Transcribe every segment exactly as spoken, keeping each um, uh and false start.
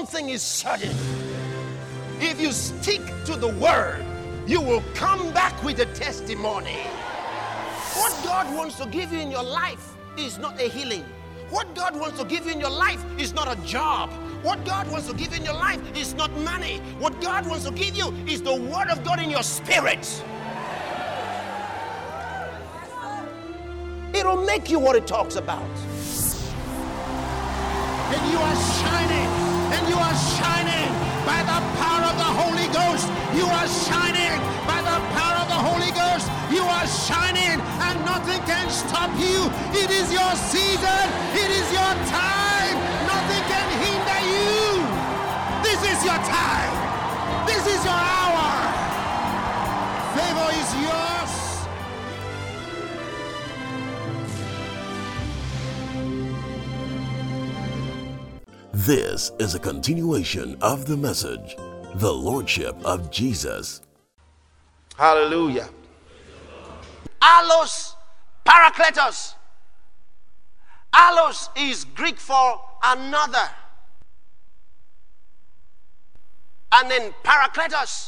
one thing is certain. If you stick to the word, you will come back with a testimony. What God wants to give you in your life is not a healing. What God wants to give you in your life is not a job. What God wants to give you in your life is not money. What God wants to give you is the word of God in your spirit. It'll make you what it talks about. And you are shining, and you are shining by the power of the Holy Ghost. You are shining by the power of the Holy Ghost. You are shining, and nothing can stop you. It is your season. It is your time. Nothing can hinder you. This is your time. This is your hour. Favor is yours. This is a continuation of the message, The Lordship of Jesus. Hallelujah. Allos Parakletos. Allos is Greek for another. And then Parakletos,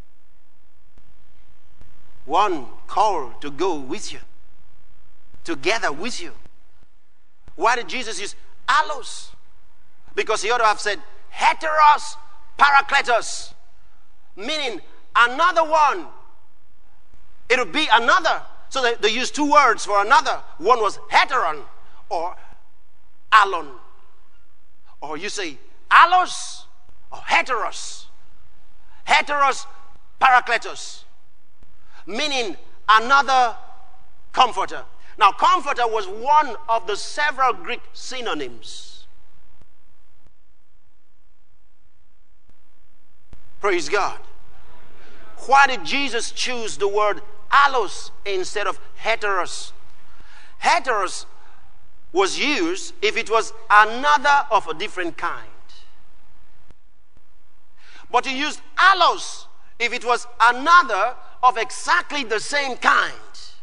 one called to go with you, together with you. Why did Jesus use allos? Because he ought to have said heteros parakletos, meaning another one. It would be another. So they, they used two words for another. One was heteron or alon. Or you say allos or heteros. Heteros parakletos, meaning another comforter. Now, comforter was one of the several Greek synonyms. Praise God. Why did Jesus choose the word allos instead of heteros? Heteros was used if it was another of a different kind. But he used allos if it was another of exactly the same kind.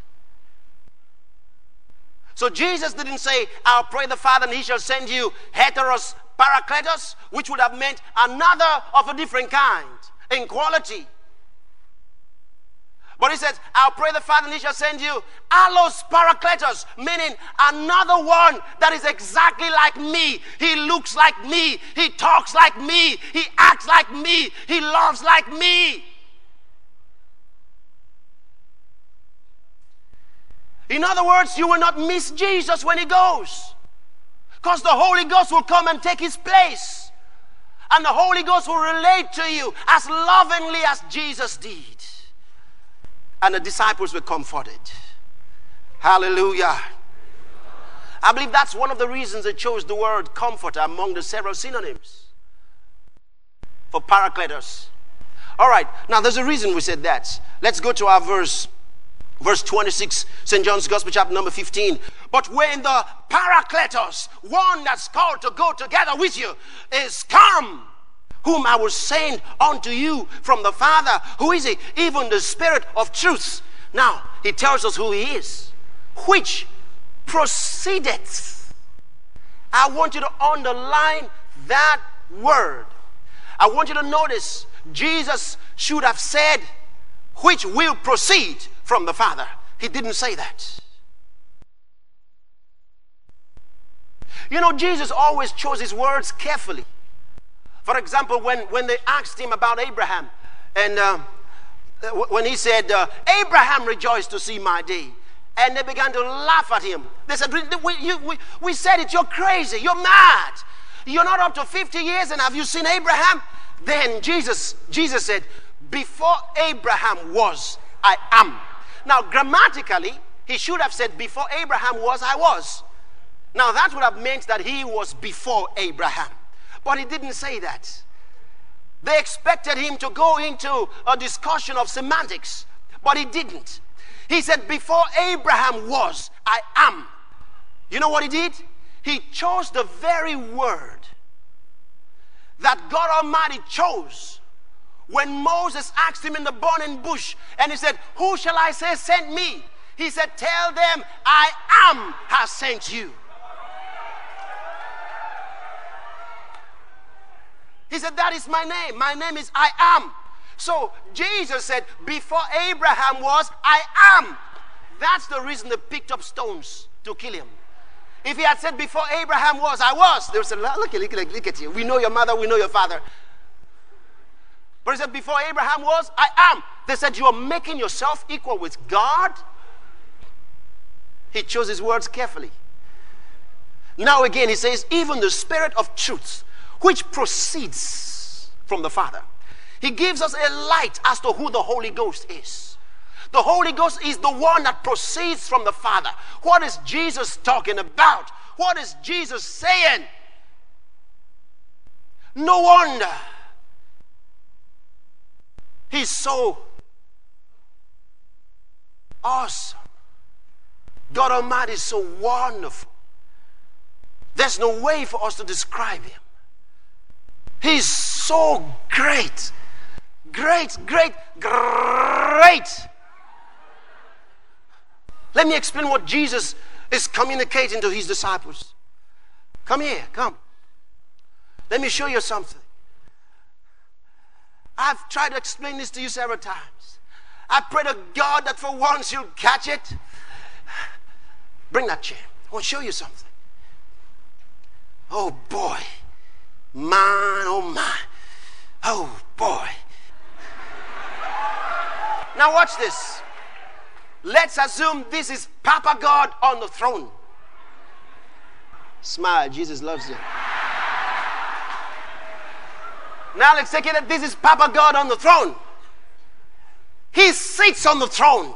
So Jesus didn't say, I'll pray the Father and he shall send you heteros parakletos, which would have meant another of a different kind in quality. But he says, I'll pray the Father and he shall send you allos parakletos, meaning another one that is exactly like me. He looks like me. He talks like me. He acts like me. He loves like me. In other words, you will not miss Jesus when he goes. Because the Holy Ghost will come and take his place. And the Holy Ghost will relate to you as lovingly as Jesus did. And the disciples were comforted. Hallelujah. I believe that's one of the reasons they chose the word comforter among the several synonyms for parakletos. All right, now there's a reason we said that. Let's go to our verse. Verse twenty-six, Saint John's Gospel, chapter number fifteen. But when the Parakletos, one that's called to go together with you, is come, whom I will send unto you from the Father. Who is he? Even the Spirit of truth. Now, he tells us who he is. Which proceedeth. I want you to underline that word. I want you to notice Jesus should have said, which will proceed from the Father. He didn't say that. You know, Jesus always chose his words carefully. For example, when, when they asked him about Abraham, and uh, when he said, uh, Abraham rejoiced to see my day, and they began to laugh at him. They said, we, you, we, we said it, you're crazy, you're mad. You're not up to fifty years, and have you seen Abraham? Then Jesus, Jesus said, before Abraham was, I am. Now, grammatically, he should have said, before Abraham was, I was. Now, that would have meant that he was before Abraham. But he didn't say that. They expected him to go into a discussion of semantics, but he didn't. He said, before Abraham was, I am. You know what he did? He chose the very word that God Almighty chose when Moses asked him in the burning bush, and he said, who shall I say sent me? He said, tell them, I am has sent you. He said, that is my name. My name is I am. So Jesus said, before Abraham was, I am. That's the reason they picked up stones to kill him. If he had said, before Abraham was, I was, they would say, look, look, look, look at you. We know your mother, we know your father. But he said, before Abraham was, I am. They said, you are making yourself equal with God. He chose his words carefully. Now again, he says, even the Spirit of truth, which proceeds from the Father. He gives us a light as to who the Holy Ghost is. The Holy Ghost is the one that proceeds from the Father. What is Jesus talking about? What is Jesus saying? No wonder he's so awesome. God Almighty is so wonderful. There's no way for us to describe him. He's so great. Great, great, great. Let me explain what Jesus is communicating to his disciples. Come here, come. Let me show you something. I've tried to explain this to you several times. I pray to God that for once you'll catch it. Bring that chair. I want to show you something. Oh boy. Man, oh my. Oh boy. Now watch this. Let's assume this is Papa God on the throne. Smile, Jesus loves you. Now let's take it that this is Papa God on the throne. He sits on the throne.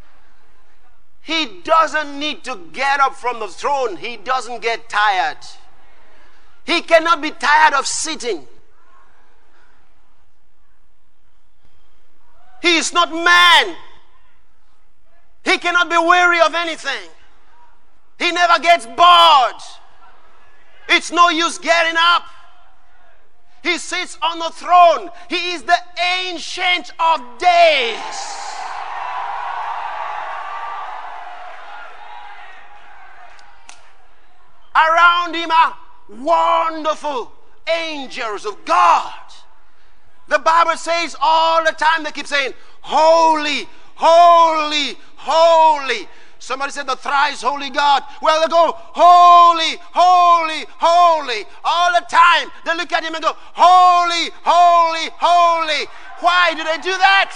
He doesn't need to get up from the throne. He doesn't get tired. He cannot be tired of sitting. He is not man. He cannot be weary of anything. He never gets bored. It's no use getting up. He sits on the throne. He is the Ancient of Days. Around him are wonderful angels of God. The Bible says all the time, they keep saying, holy, holy, holy. Somebody said the thrice holy God. Well, they go, holy, holy, holy. All the time, they look at him and go, holy, holy, holy. Why do they do that?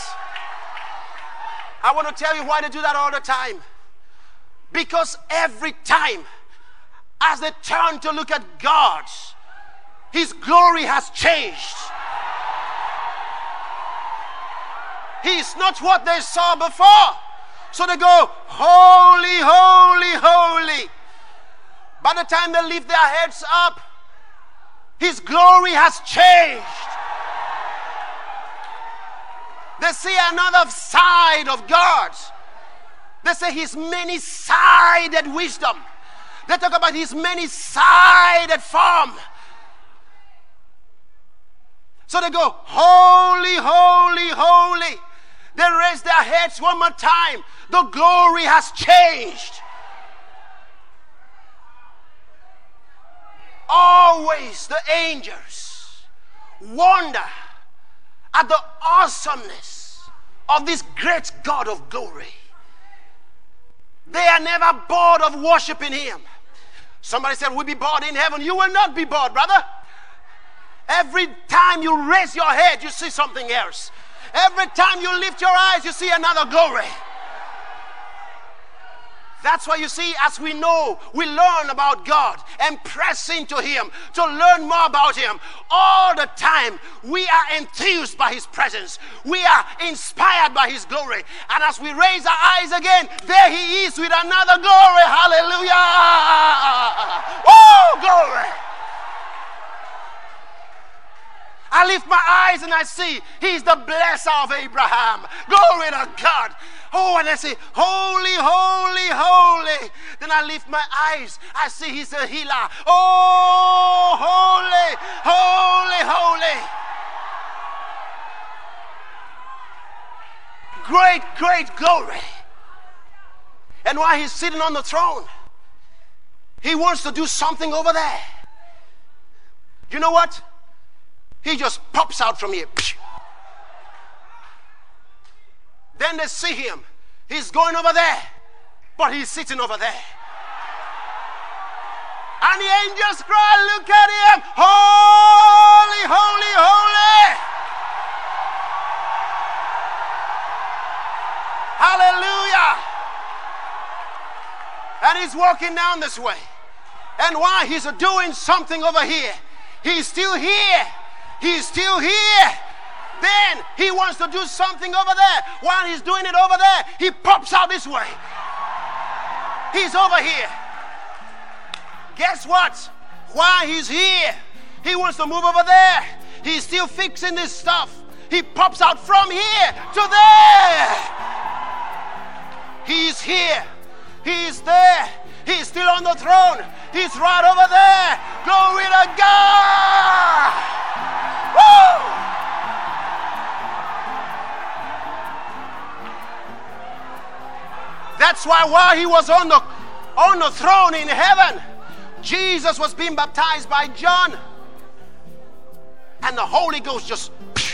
I want to tell you why they do that all the time. Because every time, as they turn to look at God, his glory has changed. He's not what they saw before. So they go, holy, holy, holy. By the time they lift their heads up, his glory has changed. They see another side of God. They say his many-sided wisdom. They talk about his many-sided form. So they go, holy, holy, holy. They raise their heads one more time. The glory has changed. Always the angels wonder at the awesomeness of this great God of glory. They are never bored of worshiping him. Somebody said, we'll be bored in heaven. You will not be bored, brother. Every time you raise your head, you see something else. Every time you lift your eyes, you see another glory. That's why you see, as we know, we learn about God and press into him to learn more about him. All the time, we are enthused by his presence. We are inspired by his glory. And as we raise our eyes again, there he is with another glory. Hallelujah! Woo! Glory! I lift my eyes and I see he's the blesser of Abraham. Glory to God. Oh, and I say, holy, holy, holy. Then I lift my eyes. I see he's a healer. Oh, holy, holy, holy. Great, great glory. And while he's sitting on the throne, he wants to do something over there. You know what? He just pops out from here. Then they see him. He's going over there, but he's sitting over there. And the angels cry, look at him. Holy, holy, holy. Hallelujah. And he's walking down this way. And while he's doing something over here, he's still here. He's still here. Then he wants to do something over there. While he's doing it over there, he pops out this way. He's over here. Guess what? While he's here, he wants to move over there. He's still fixing this stuff. He pops out from here to there. He's here. He's there. He's still on the throne. He's right over there. Glory to God. Woo! That's why while he was on the on the throne in heaven, Jesus was being baptized by John. And the Holy Ghost just...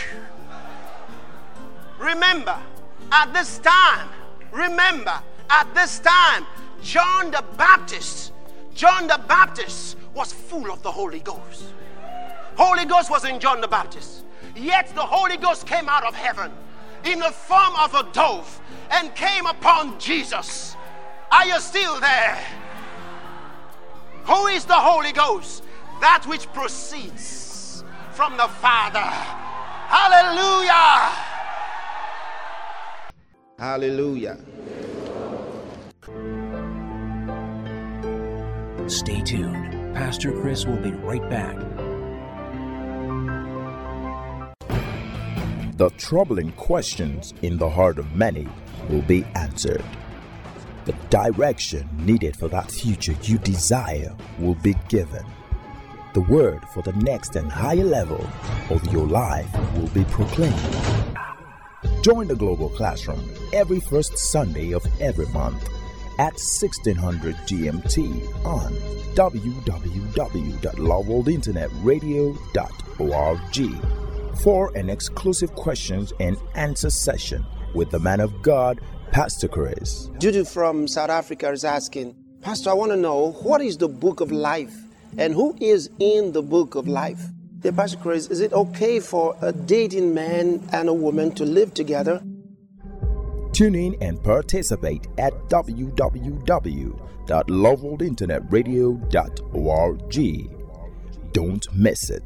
Remember, at this time, remember, at this time, John the Baptist, John the Baptist was full of the Holy Ghost. Holy Ghost was in John the Baptist. Yet the Holy Ghost came out of heaven in the form of a dove and came upon Jesus. Are you still there? Who is the Holy Ghost? That which proceeds from the Father. Hallelujah. Hallelujah. Stay tuned. Pastor Chris will be right back. The troubling questions in the heart of many will be answered. The direction needed for that future you desire will be given. The word for the next and higher level of your life will be proclaimed. Join the Global Classroom every first Sunday of every month at sixteen hundred G M T on w w w dot love world internet radio dot org for an exclusive questions and answer session with the man of God, Pastor Chris. Judy from South Africa is asking, Pastor, I want to know, what is the book of life and who is in the book of life? Hey, Pastor Chris, is it okay for a dating man and a woman to live together? Tune in and participate at w w w dot love world internet radio dot org. Don't miss it.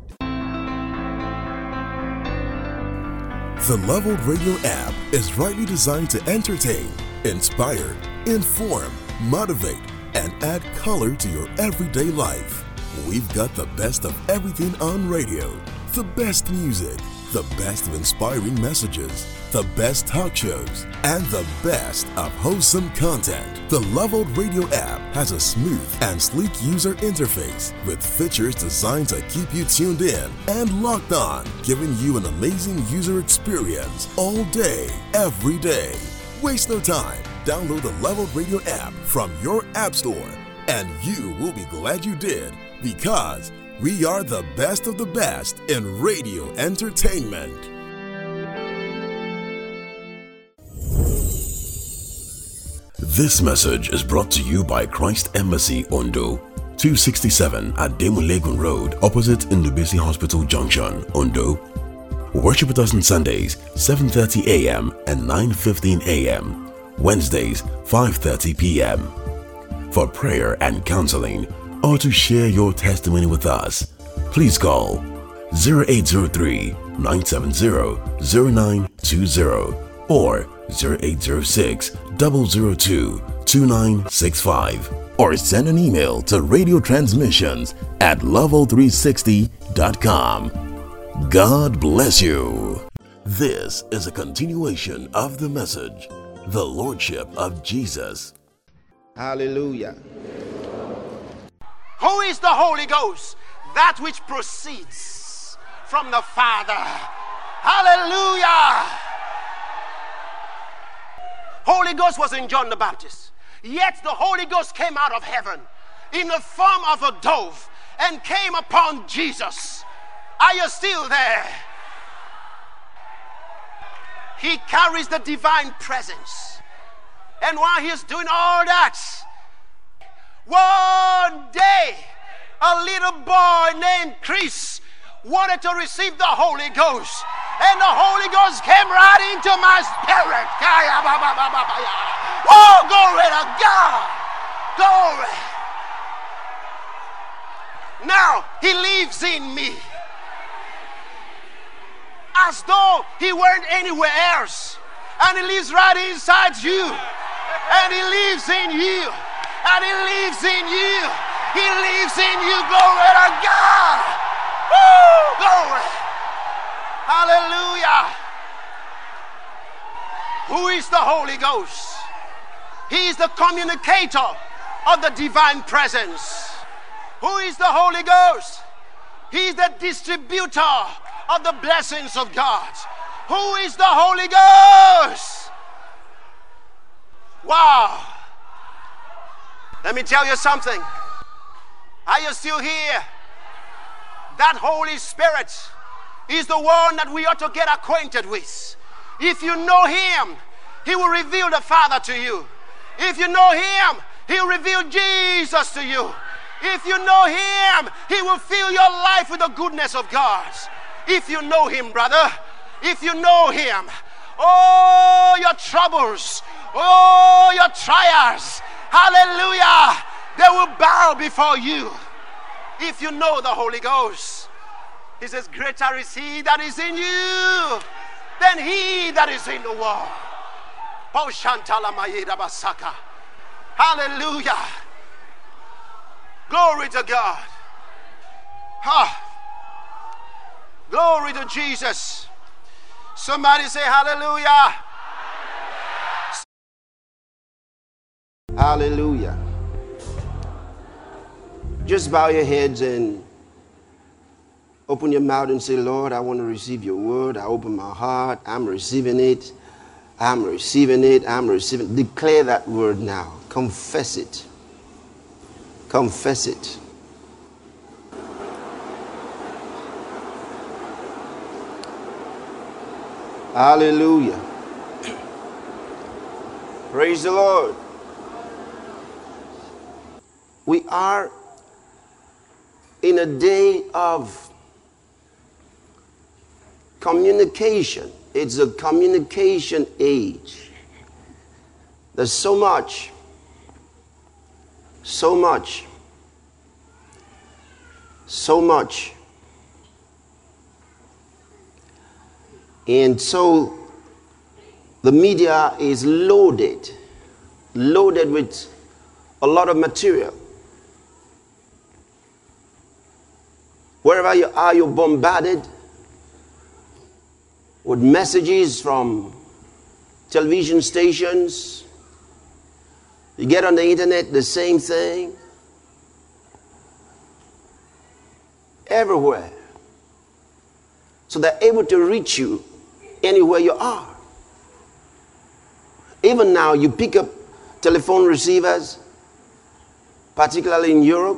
The Love World Radio app is rightly designed to entertain, inspire, inform, motivate, and add color to your everyday life. We've got the best of everything on radio, the best music, the best of inspiring messages, the best talk shows, and the best of wholesome content. The Love World Radio app has a smooth and sleek user interface with features designed to keep you tuned in and locked on, giving you an amazing user experience all day, every day. Waste no time. Download the Love World Radio app from your app store, and you will be glad you did, because we are the best of the best in radio entertainment. This message is brought to you by Christ Embassy Ondo, two sixty-seven at Demulegun Road, opposite Ndubisi Hospital Junction, Ondo. Worship with us on Sundays, seven thirty a.m. and nine fifteen a.m. Wednesdays, five thirty p.m. For prayer and counseling, or to share your testimony with us, please call zero eight zero three, nine seven zero, zero nine two zero or zero eight zero six, zero zero two, two nine six five, or send an email to radio transmissions at level three sixty dot com. God bless you. This is a continuation of the message, the Lordship of Jesus. Hallelujah. Who is the Holy Ghost? That which proceeds from the Father. Hallelujah. Holy Ghost was in John the Baptist. Yet the Holy Ghost came out of heaven in the form of a dove and came upon Jesus. Are you still there? He carries the divine presence. And while he's doing all that, one day, a little boy named Chris wanted to receive the Holy Ghost. And the Holy Ghost came right into my spirit. Oh, glory to God. Glory. Now, he lives in me. As though he weren't anywhere else. And he lives right inside you. And he lives in you. And he lives in you. He lives in you. Glory to God. Woo! Glory. Hallelujah. Who is the Holy Ghost? He is the communicator of the divine presence. Who is the Holy Ghost? He is the distributor of the blessings of God. Who is the Holy Ghost? Wow. Let me tell you something. Are you still here? That Holy Spirit is the one that we ought to get acquainted with. If you know him, he will reveal the Father to you. If you know him, he will reveal Jesus to you. If you know him, he will fill your life with the goodness of God. If you know him, brother, if you know him, oh, your troubles, oh, your trials, hallelujah, they will bow before you. If you know the Holy Ghost, he says, greater is he that is in you than he that is in the world. Hallelujah. Glory to God. Ha. Glory to Jesus. Somebody say hallelujah. Hallelujah. Just bow your heads and open your mouth and say, Lord, I want to receive your word. I open my heart. I'm receiving it. I'm receiving it. I'm receiving it. Declare that word now. Confess it. Confess it. Hallelujah. Praise the Lord. We are in a day of communication. It's a communication age. There's so much, so much, so much. And so the media is loaded, loaded with a lot of material. Wherever you are, you're bombarded with messages from television stations. You get on the internet, the same thing. Everywhere. So they're able to reach you anywhere you are. Even now, you pick up telephone receivers, particularly in Europe,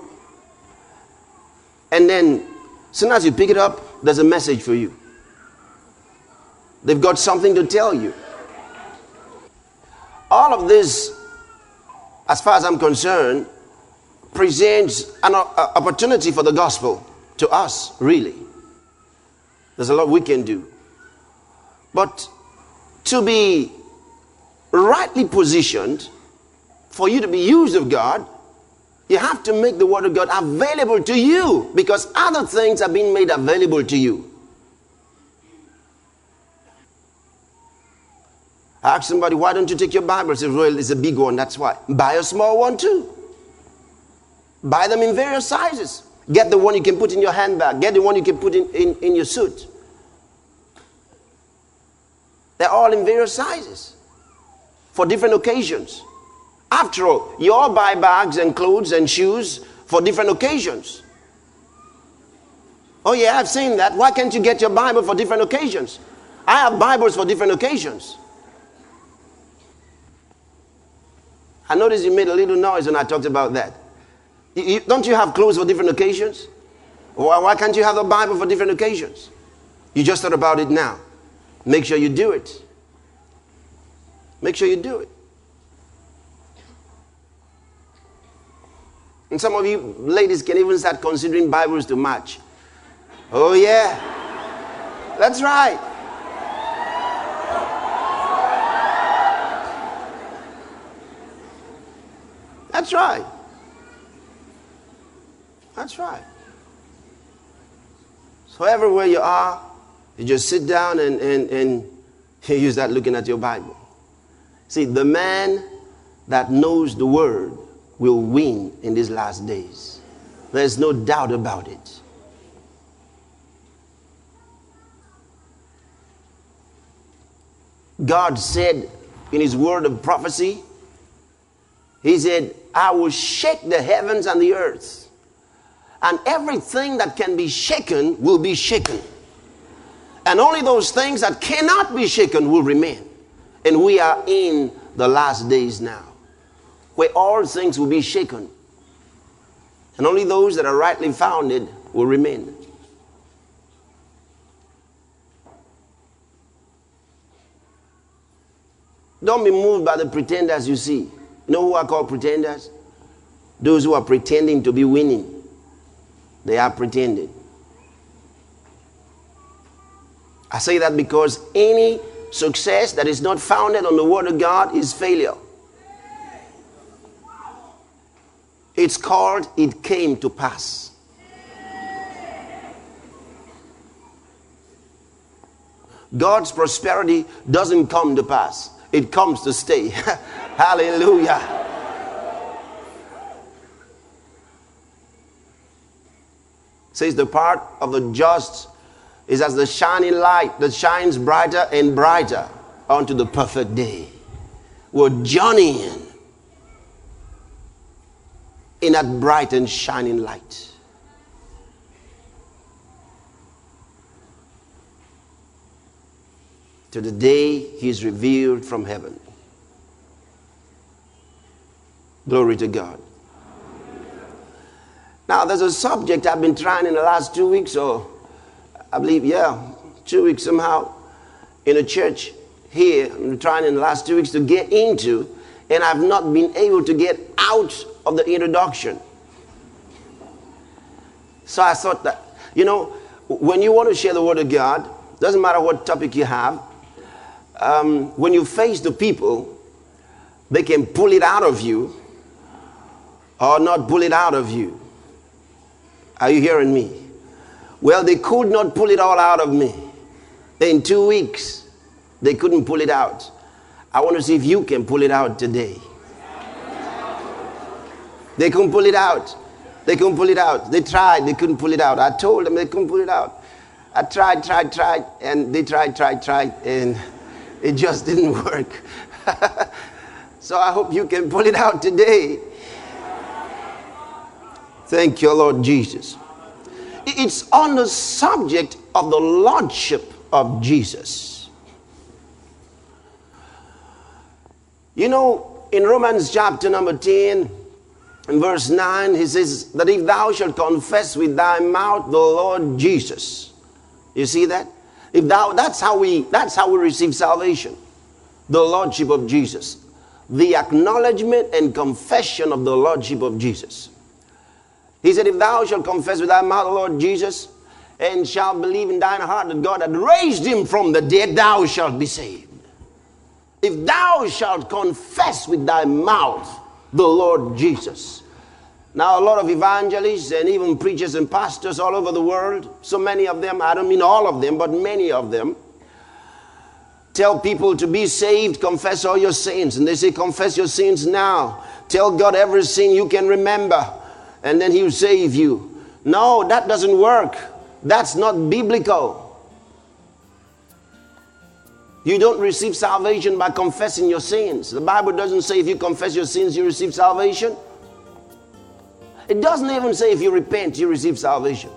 and then as soon as you pick it up, there's a message for you. They've got something to tell you. All of this, as far as I'm concerned, presents an opportunity for the gospel to us, really. There's a lot we can do. But to be rightly positioned, for you to be used of God, you have to make the word of God available to you, because other things are being made available to you. I asked somebody, why don't you take your Bible? He says, well, it's a big one, that's why. Buy a small one too. Buy them in various sizes. Get the one you can put in your handbag. Get the one you can put in, in, in your suit. They're all in various sizes for different occasions. After all, you all buy bags and clothes and shoes for different occasions. Oh yeah, I've seen that. Why can't you get your Bible for different occasions? I have Bibles for different occasions. I noticed you made a little noise when I talked about that. You, you, don't you have clothes for different occasions? Why, why can't you have the Bible for different occasions? You just thought about it now. Make sure you do it. Make sure you do it. And some of you ladies can even start considering Bibles to match. Oh yeah. That's right. That's right. That's right. So everywhere you are, you just sit down and, and, and you start looking at your Bible. See, the man that knows the word will win in these last days. There's no doubt about it. God said in his word of prophecy, he said, I will shake the heavens and the earth, and everything that can be shaken will be shaken. And only those things that cannot be shaken will remain. And we are in the last days now, where all things will be shaken. And only those that are rightly founded will remain. Don't be moved by the pretenders you see. You know who are called pretenders? Those who are pretending to be winning. They are pretending. I say that because any success that is not founded on the word of God is failure. It's called it came to pass. God's prosperity doesn't come to pass. It comes to stay. Hallelujah. Says the part of the just is as the shining light that shines brighter and brighter unto the perfect day. We're journeying in that bright and shining light. To the day he is revealed from heaven. Glory to God. Now there's a subject I've been trying in the last two weeks or I believe, yeah, two weeks somehow in a church here. I'm trying in the last two weeks to get into, and I've not been able to get out of the introduction. So I thought that, you know, when you want to share the word of God, doesn't matter what topic you have, um, when you face the people, they can pull it out of you or not pull it out of you. Are you hearing me? Well, they could not pull it all out of me. In two weeks, they couldn't pull it out. I want to see if you can pull it out today. They couldn't pull it out. They couldn't pull it out. They tried, they couldn't pull it out. I told them they couldn't pull it out. I tried, tried, tried, and they tried, tried, tried, and it just didn't work. So I hope you can pull it out today. Thank you, Lord Jesus. It's on the subject of the Lordship of Jesus. You know, in Romans chapter number ten, in verse nine, he says that if thou shalt confess with thy mouth the Lord Jesus. You see that? If thou, that's how we, that's how we receive salvation. The Lordship of Jesus. The acknowledgement and confession of the Lordship of Jesus. He said, if thou shalt confess with thy mouth the Lord Jesus, and shalt believe in thine heart that God had raised him from the dead, thou shalt be saved. If thou shalt confess with thy mouth the Lord Jesus. Now a lot of evangelists and even preachers and pastors all over the world, so many of them, I don't mean all of them, but many of them, tell people to be saved, confess all your sins. And they say, confess your sins now. Tell God every sin you can remember, and then he'll save you. No, that doesn't work. That's not biblical. You don't receive salvation by confessing your sins. The Bible doesn't say if you confess your sins, you receive salvation. It doesn't even say if you repent, you receive salvation.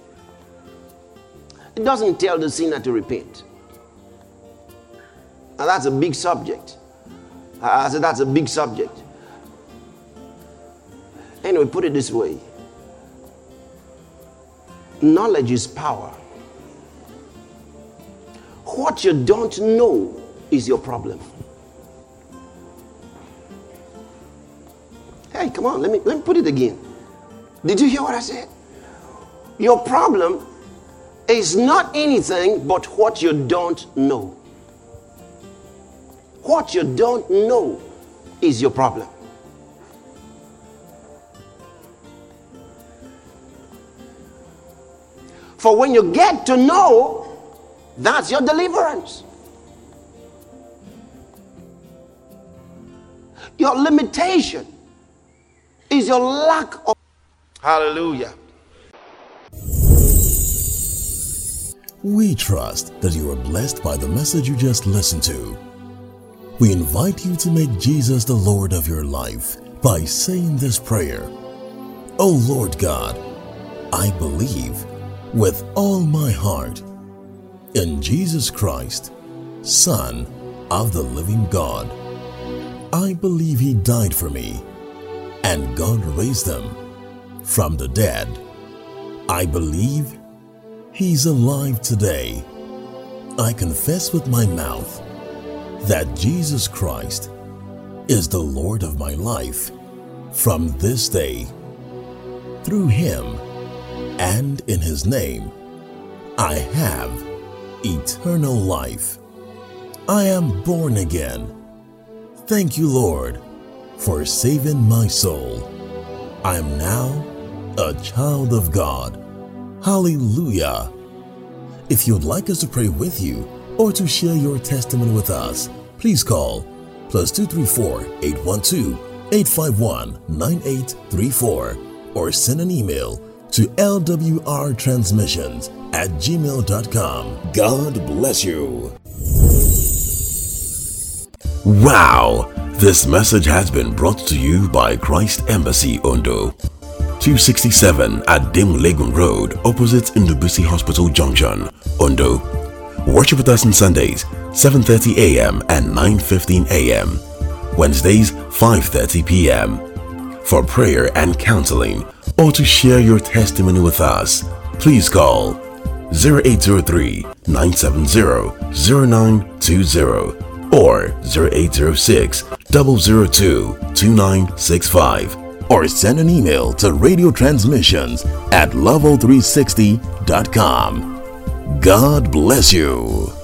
It doesn't tell the sinner to repent. Now that's a big subject. I said that's a big subject. Anyway, put it this way. Knowledge is power. What you don't know is your problem. Hey, come on, let me let me put it again. Did you hear what I said? Your problem is not anything but what you don't know. What you don't know is your problem. For when you get to know, that's your deliverance. Your limitation is your lack of. Hallelujah. We trust that you are blessed by the message you just listened to. We invite you to make Jesus the Lord of your life by saying this prayer. Oh Lord God, I believe with all my heart in Jesus Christ, Son of the living God. I believe He died for me and God raised Him from the dead. I believe He's alive today. I confess with my mouth that Jesus Christ is the Lord of my life from this day. Through Him and in His name, I have eternal life. I am born again. Thank you, Lord, for saving my soul. I am now a child of God. Hallelujah. If you'd like us to pray with you or to share your testimony with us, please call plus two three four, eight one two, eight five one, nine eight three four or send an email to L W R transmissions at gmail dot com. God bless you. Wow! This message has been brought to you by Christ Embassy Ondo, two sixty-seven at Demulegun Road, opposite Ndubisi Hospital Junction, Ondo. Worship with us on Sundays, seven thirty a m and nine fifteen a m Wednesdays, five thirty p m For prayer and counseling, or to share your testimony with us, please call zero eight zero three, nine seven zero, zero nine two zero or zero eight zero six, zero zero two, two nine six five, or send an email to radio transmissions at level three sixty dot com. God bless you.